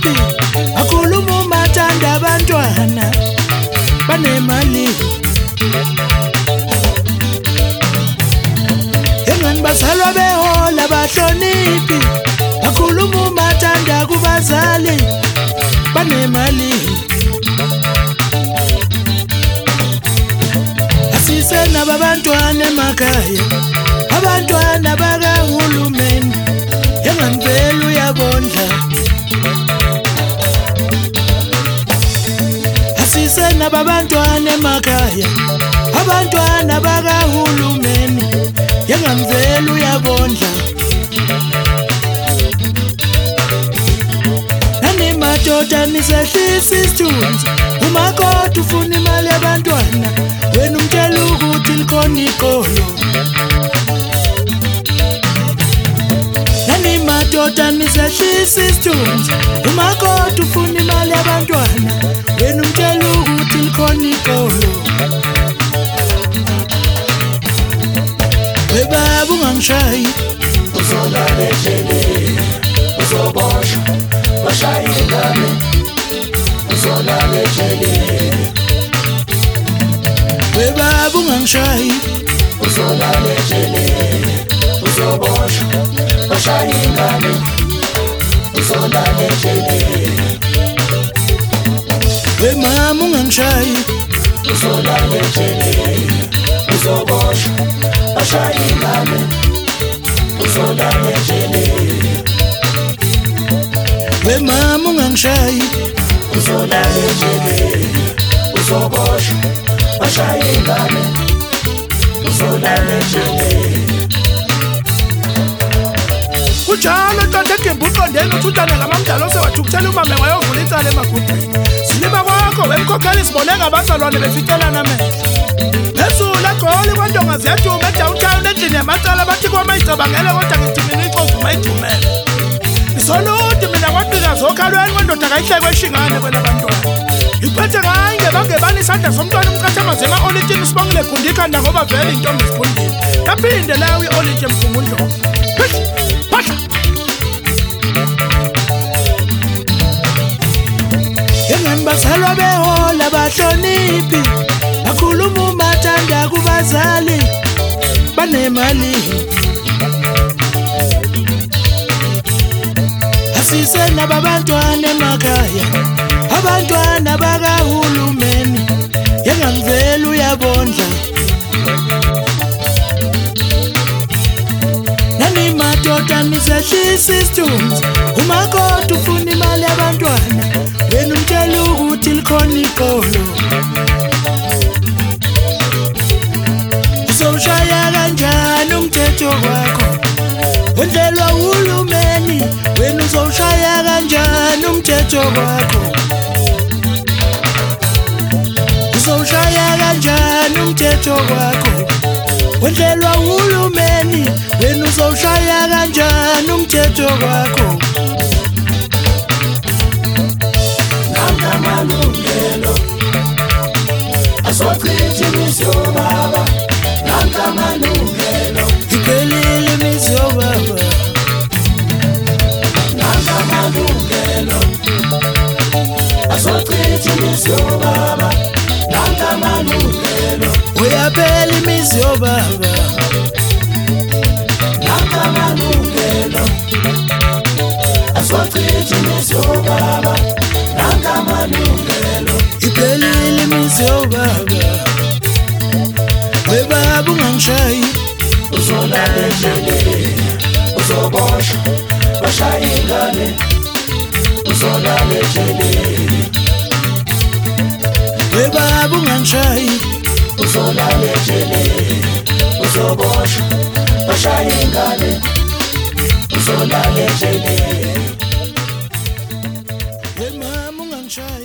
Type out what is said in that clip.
bahloniphi akhuluma umathanda abantwana banemali engani bazalwa behola bahloniphi akhuluma umathanda kubazali banemali asisena babantwana emakhaya abantwana bakahulumeni engani vele uyabondla asisena babantwana emakhaya abantwana bakahulumeni engani vele uyabondla madoda nisehlisa isithunzi umakoti ufuna imali yabantwana wena umtshela ukuthi likhona ikolo nani madoda nisehlisa isithunzi umakoti ufuna imali yabantwana wena umtshela ukuthi likhona ikolo webaba ungangishayi uzolala endleleni uzoboshwa bashaya ingane uzolala endleleni webaba ungangishayi uzolala endleleni uzoboshwa bashaya ingane uzolala endleleni wemama ungangishayi uzolala endleleni uzoboshwa bashaya ingane uzolala endleleni wemama ungangishayi uzolala endleleni uzoboshwa bashaya ingane uzolala endleleni kunjalo ntonto egemba uqondeni uthutane ngamamdala osewathukthela umame wayovula icala emagudwini silima kwakho wemkhokhela isibone ngabazalwane befikelana amehlo nezulu agqoli kwandonga ziyaduma edowntown endlini yamacala bathi kwamayicabangele kodwa ngithi mina ixovu mayidumele isoluti mina kwaqika zokhalweni kwendoda kayihlekwe eshingane kwelabantwana iphethe ngayi ngebanggebani isandla somntwana umcathamaze ema-olitini usibongile gundikanda ngoba vele intombi zigundile kaphinde layo i-oliti emfungundlovu phahla engani bazalwa behola bahloniphi akhuluma umathanda kubazali banemali asisena babantwana emakhaya abantwana bakahulumeni engani vele uyabondla nani madoda nisehlisa isithunzi umakoti ufuna imali yabantwana wena umtshela ukuthi likhona ikolo uzowushaya kanjani umthetho wakho wendlelwa uhulumeni wena uzowushaya kanjani umthetho wakho uzowushaya kanjani umthetho wakho wendlelwa uhulumeni wena uzowushaya kanjani umthetho wakho nangamalungelo azochitha imizi yobaba nangamalungelo iphelile imizi yobaba nangamalungelo azochitha imizi yobaba nangamalungelo uyaphela imizi yobaba nangamalungelo azochitha imizi yobaba nangamalungelo iphelile imizi yobaba webaba ungangishayi uzolala endleleni uzoboshwa bashaya ingane uzolala endleleni webaba ungangishayi uzolala endleleni uzoboshwa bashaya ingane uzolala endleleni wemama ungangishayi